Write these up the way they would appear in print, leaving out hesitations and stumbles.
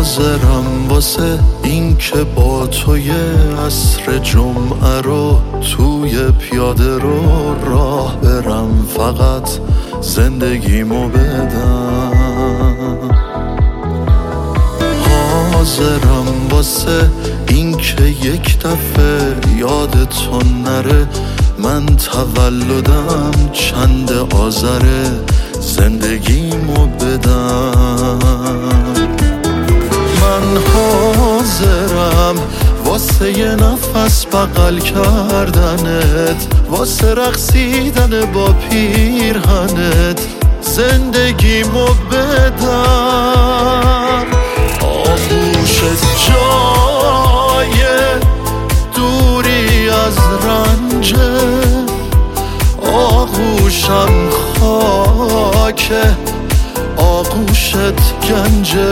حاضرم واسه این که با توی عصر جمعه رو توی پیاده رو راه برم، فقط زندگیمو بدم. حاضرم واسه این که یک دفعه یادتون نره من تولدم چند آذره، زندگیمو بدم. من حاضرم واسه یه نفس بغل کردنت، واسه رقصیدن با پیرهنت، زندگیمو بدم. آغوشت جای دوری از رنجه، آغوشم خاکه، آغوشت گنجه.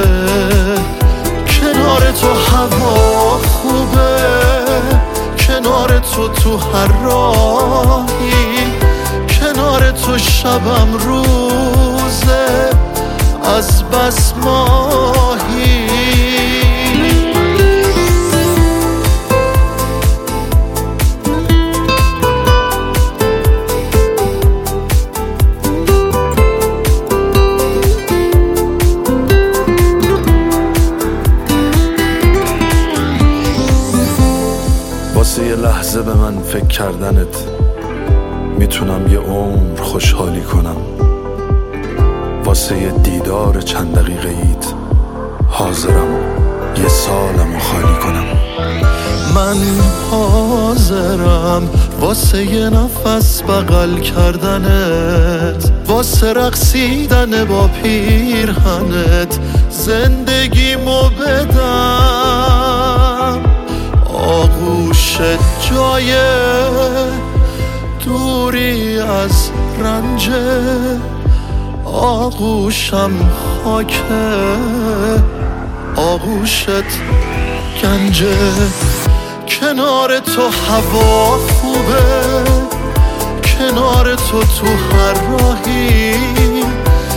کنار تو هوا خوبه، کنار تو هر راهی، کنار تو شبم روزه از بس ماهی. واسه یه لحظه به من فکر کردنت میتونم یه عمر خوشحالی کنم. واسه یه دیدار چند دقیقه ایت حاضرم یه سالمو خالی کنم. من حاضرم واسه یه نفس بغل کردنت، واسه رقصیدن با پیرهنت، زندگیمو بدم. آغوشت جای دوری از رنجه، آغوشم خاکه، آغوشت گنجه. کنار تو هوا خوبه، کنار تو هر راهی،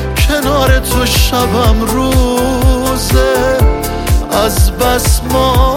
کنار تو شبم روزه از بس ما